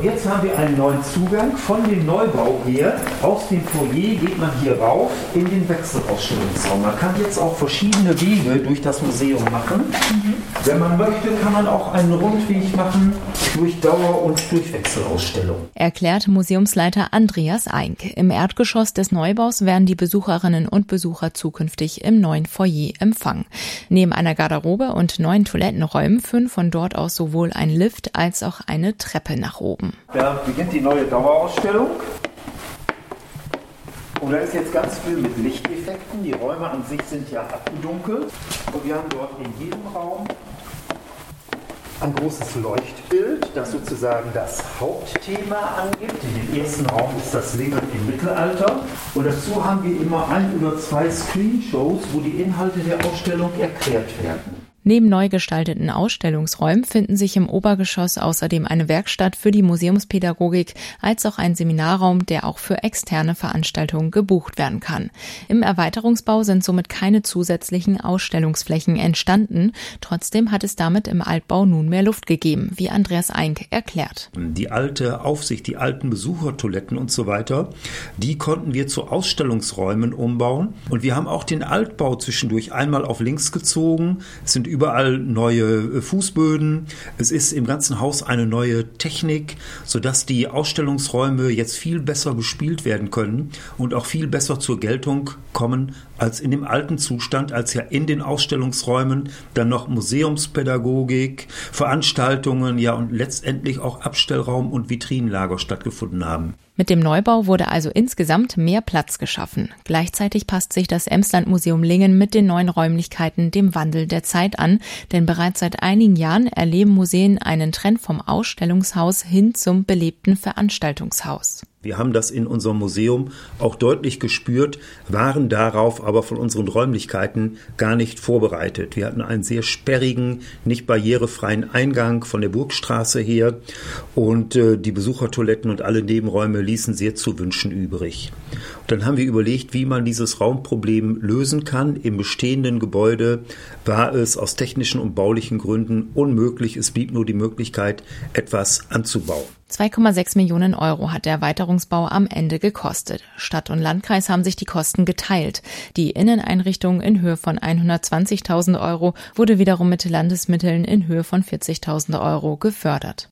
jetzt haben wir einen neuen Zugang von dem Neubau her. Aus dem Foyer geht man hier rauf in den Wechselausstellungsraum. Man kann jetzt auch verschiedene Wege durch das Museum machen. Wenn man möchte, kann man auch einen Rundweg machen durch Dauer- und durch Wechselausstellung. Erklärt Museumsleiter Andreas Eink. Im Erdgeschoss des Neubaus werden die Besucherinnen und Besucher zukünftig im neuen Foyer empfangen. Neben einer Garderobe und neuen Toilettenräumen führen von dort aus sowohl ein Lift als auch eine Treppe nach oben. Da beginnt die neue Dauerausstellung. Und da ist jetzt ganz viel mit Lichteffekten. Die Räume an sich sind ja abgedunkelt. Und wir haben dort in jedem Raum ein großes Leuchtbild, das sozusagen das Hauptthema angibt. In dem ersten Raum ist das Leben im Mittelalter. Und dazu haben wir immer 1 oder 2 Screenshows, wo die Inhalte der Ausstellung erklärt werden. Neben neu gestalteten Ausstellungsräumen finden sich im Obergeschoss außerdem eine Werkstatt für die Museumspädagogik als auch ein Seminarraum, der auch für externe Veranstaltungen gebucht werden kann. Im Erweiterungsbau sind somit keine zusätzlichen Ausstellungsflächen entstanden. Trotzdem hat es damit im Altbau nun mehr Luft gegeben, wie Andreas Eink erklärt. Die alte Aufsicht, die alten Besuchertoiletten und so weiter, die konnten wir zu Ausstellungsräumen umbauen. Und wir haben auch den Altbau zwischendurch einmal auf links gezogen. Es sind überall neue Fußböden. Es ist im ganzen Haus eine neue Technik, sodass die Ausstellungsräume jetzt viel besser bespielt werden können und auch viel besser zur Geltung kommen als in dem alten Zustand, als ja in den Ausstellungsräumen dann noch Museumspädagogik, Veranstaltungen, ja und letztendlich auch Abstellraum und Vitrinenlager stattgefunden haben. Mit dem Neubau wurde also insgesamt mehr Platz geschaffen. Gleichzeitig passt sich das Emsland-Museum Lingen mit den neuen Räumlichkeiten dem Wandel der Zeit an, denn bereits seit einigen Jahren erleben Museen einen Trend vom Ausstellungshaus hin zum belebten Veranstaltungshaus. Wir haben das in unserem Museum auch deutlich gespürt, waren darauf aber von unseren Räumlichkeiten gar nicht vorbereitet. Wir hatten einen sehr sperrigen, nicht barrierefreien Eingang von der Burgstraße her und die Besuchertoiletten und alle Nebenräume ließen sehr zu wünschen übrig. Und dann haben wir überlegt, wie man dieses Raumproblem lösen kann. Im bestehenden Gebäude war es aus technischen und baulichen Gründen unmöglich. Es blieb nur die Möglichkeit, etwas anzubauen. 2,6 Millionen Euro hat der Erweiterungsbau am Ende gekostet. Stadt und Landkreis haben sich die Kosten geteilt. Die Inneneinrichtung in Höhe von 120.000 Euro wurde wiederum mit Landesmitteln in Höhe von 40.000 Euro gefördert.